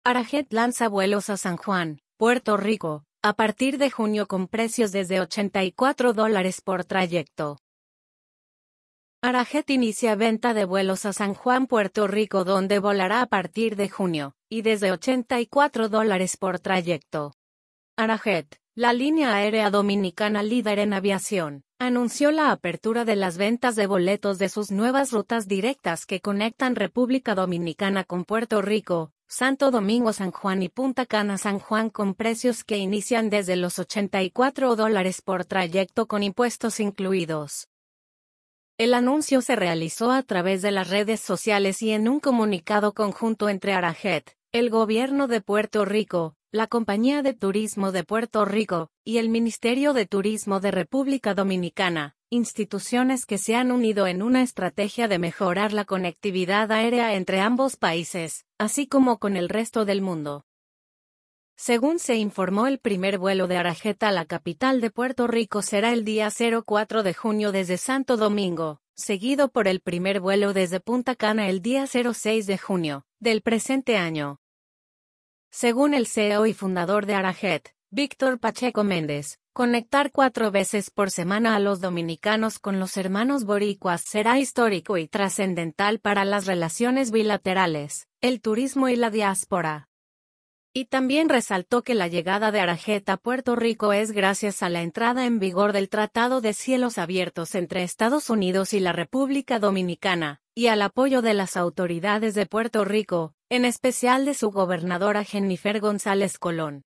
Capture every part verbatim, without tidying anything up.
Arajet lanza vuelos a San Juan, Puerto Rico, a partir de junio con precios desde ochenta y cuatro dólares por trayecto. Arajet inicia venta de vuelos a San Juan, Puerto Rico, donde volará a partir de junio, y desde ochenta y cuatro dólares por trayecto. Arajet, la línea aérea dominicana líder en aviación, anunció la apertura de las ventas de boletos de sus nuevas rutas directas que conectan República Dominicana con Puerto Rico, Santo Domingo, San Juan y Punta Cana, San Juan, con precios que inician desde los ochenta y cuatro dólares por trayecto con impuestos incluidos. El anuncio se realizó a través de las redes sociales y en un comunicado conjunto entre Arajet, el Gobierno de Puerto Rico, la Compañía de Turismo de Puerto Rico, y el Ministerio de Turismo de República Dominicana, instituciones que se han unido en una estrategia de mejorar la conectividad aérea entre ambos países, así como con el resto del mundo. Según se informó, el primer vuelo de Arajet a la capital de Puerto Rico será el día cuatro de junio desde Santo Domingo, seguido por el primer vuelo desde Punta Cana el día seis de junio, del presente año. Según el C E O y fundador de Arajet, Víctor Pacheco Méndez, conectar cuatro veces por semana a los dominicanos con los hermanos boricuas será histórico y trascendental para las relaciones bilaterales, el turismo y la diáspora. Y también resaltó que la llegada de Arajet a Puerto Rico es gracias a la entrada en vigor del Tratado de Cielos Abiertos entre Estados Unidos y la República Dominicana, y al apoyo de las autoridades de Puerto Rico, en especial de su gobernadora Jennifer González Colón.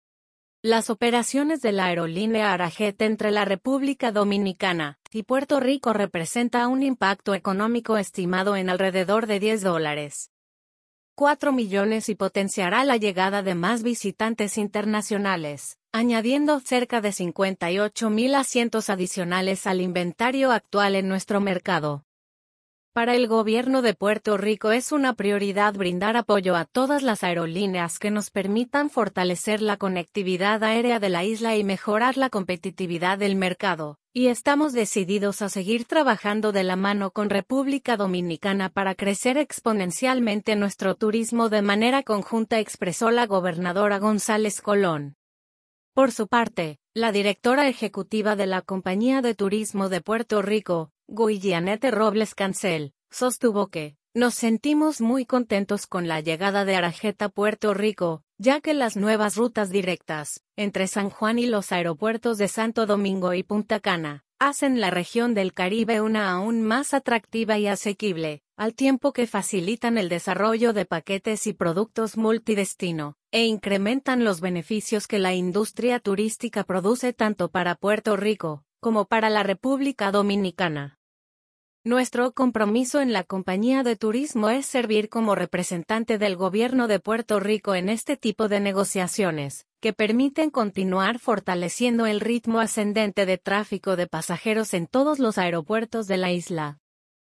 Las operaciones de la aerolínea Arajet entre la República Dominicana y Puerto Rico representa un impacto económico estimado en alrededor de diez dólares. cuatro millones y potenciará la llegada de más visitantes internacionales, añadiendo cerca de cincuenta y ocho mil asientos adicionales al inventario actual en nuestro mercado. Para el gobierno de Puerto Rico es una prioridad brindar apoyo a todas las aerolíneas que nos permitan fortalecer la conectividad aérea de la isla y mejorar la competitividad del mercado, y estamos decididos a seguir trabajando de la mano con República Dominicana para crecer exponencialmente nuestro turismo de manera conjunta, expresó la gobernadora González Colón. Por su parte, la directora ejecutiva de la Compañía de Turismo de Puerto Rico, Guillanette Robles Cancel, sostuvo que, nos sentimos muy contentos con la llegada de Arajet a Puerto Rico, ya que las nuevas rutas directas, entre San Juan y los aeropuertos de Santo Domingo y Punta Cana, hacen la región del Caribe una aún más atractiva y asequible, al tiempo que facilitan el desarrollo de paquetes y productos multidestino, e incrementan los beneficios que la industria turística produce tanto para Puerto Rico, como para la República Dominicana. Nuestro compromiso en la compañía de turismo es servir como representante del gobierno de Puerto Rico en este tipo de negociaciones, que permiten continuar fortaleciendo el ritmo ascendente de tráfico de pasajeros en todos los aeropuertos de la isla.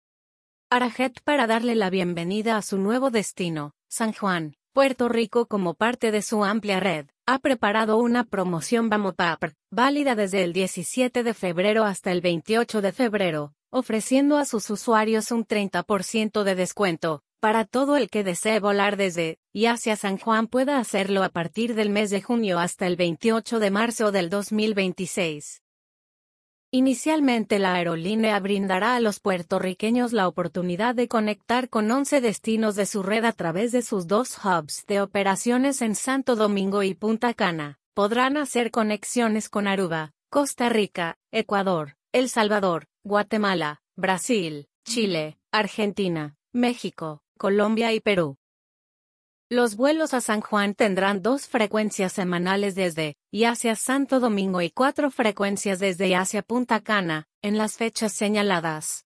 Arajet, para darle la bienvenida a su nuevo destino, San Juan, Puerto Rico, como parte de su amplia red, ha preparado una promoción Bumper, válida desde el diecisiete de febrero hasta el veintiocho de febrero, ofreciendo a sus usuarios un treinta por ciento de descuento, para todo el que desee volar desde y hacia San Juan. Pueda hacerlo a partir del mes de junio hasta el veintiocho de marzo del dos mil veintiséis. Inicialmente, la aerolínea brindará a los puertorriqueños la oportunidad de conectar con once destinos de su red a través de sus dos hubs de operaciones en Santo Domingo y Punta Cana. Podrán hacer conexiones con Aruba, Costa Rica, Ecuador, El Salvador, Guatemala, Brasil, Chile, Argentina, México, Colombia y Perú. Los vuelos a San Juan tendrán dos frecuencias semanales desde y hacia Santo Domingo y cuatro frecuencias desde y hacia Punta Cana, en las fechas señaladas.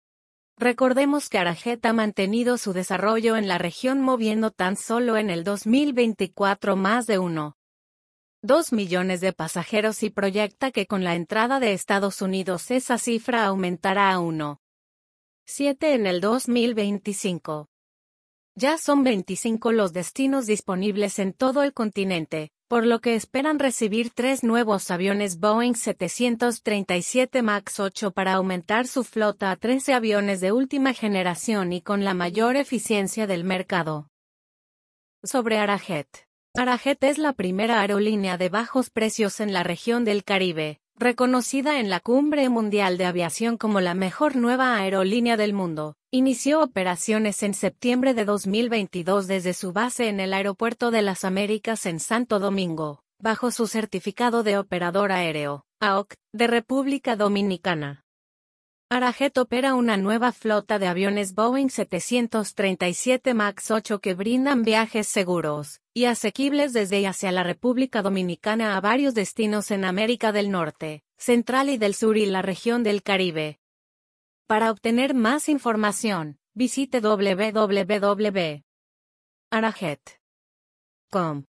Recordemos que Arajet ha mantenido su desarrollo en la región, moviendo tan solo en el dos mil veinticuatro más de uno punto dos millones de pasajeros y proyecta que con la entrada de Estados Unidos esa cifra aumentará a uno punto siete en el dos mil veinticinco. Ya son veinticinco los destinos disponibles en todo el continente, por lo que esperan recibir tres nuevos aviones Boeing setecientos treinta y siete MAX ocho para aumentar su flota a trece aviones de última generación y con la mayor eficiencia del mercado. Sobre Arajet. Arajet es la primera aerolínea de bajos precios en la región del Caribe, reconocida en la Cumbre Mundial de Aviación como la mejor nueva aerolínea del mundo. Inició operaciones en septiembre de dos mil veintidós desde su base en el Aeropuerto de las Américas en Santo Domingo, bajo su certificado de operador aéreo, A O C, de República Dominicana. Arajet opera una nueva flota de aviones Boeing setecientos treinta y siete MAX ocho que brindan viajes seguros y asequibles desde y hacia la República Dominicana a varios destinos en América del Norte, Central y del Sur y la región del Caribe. Para obtener más información, visite w w w punto arajet punto com.